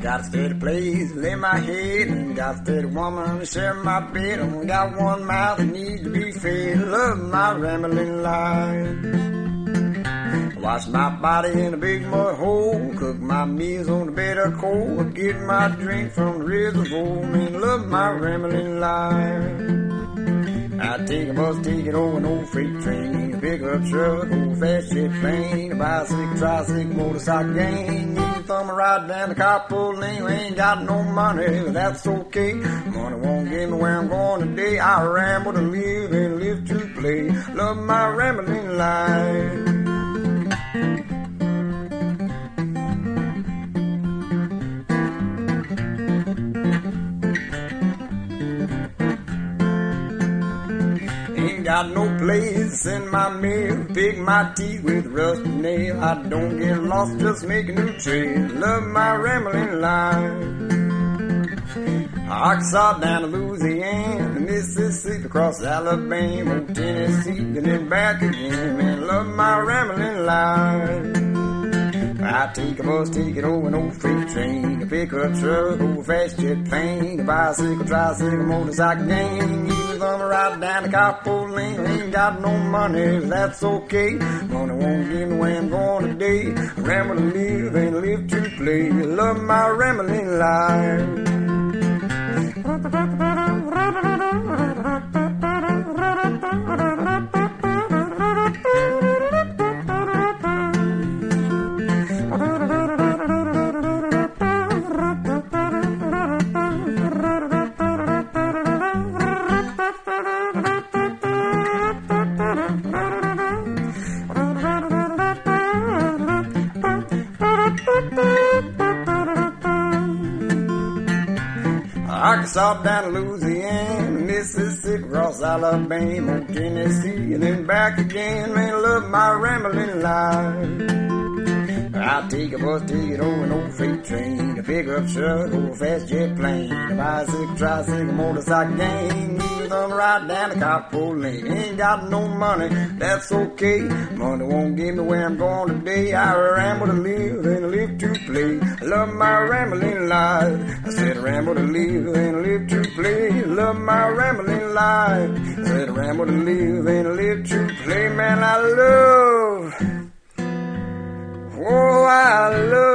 Got a steady place, lay my head, and got a steady woman to share my bed. Only got one mouth that needs to be fed. Love my rambling life. Wash my body in a big mud hole, cook my meals on the bed of coal, get my drink from the reservoir, man, love my rambling life. I take a bus ticket over an old freight train, a pickup truck, old fast jet plane, a bicycle, tricycle, motorcycle gang. You can thumb a ride down the carpool lane. We ain't got no money, but that's okay. Money won't get me where I'm going today. I ramble to live and live to play. Love my rambling life. Got no place in my mail, pick my teeth with rusty nail. I don't get lost, just make a new trail. Love my rambling life. Arkansas down to Louisiana, Mississippi, across Alabama, Tennessee, and then back again. Man, love my rambling life. I take a bus ticket over an old freight train, a pickup truck, old fast jet plane, a bicycle, tricycle, motorcycle gang. Even though I'm right down the carpool lane, I ain't got no money, that's okay. Money won't get me where I'm going today. I ramble to live and live to play. Love my rambling life. Arkansas down to Louisiana, Mississippi, across Alabama, Tennessee, and then back again. Man, love my rambling life. I take a bus ticket over an old freight train, a pickup truck, old fast jet plane, a bicycle, tricycle, motorcycle gang. Even on the ride down the carpool lane, ain't got no money, that's okay. Money won't get me where I'm going today. I ramble to live and live to play. I love my rambling life. I said ramble to live and live to play. Love my rambling life. I said ramble to live and live to play. Man, I love. Oh, I love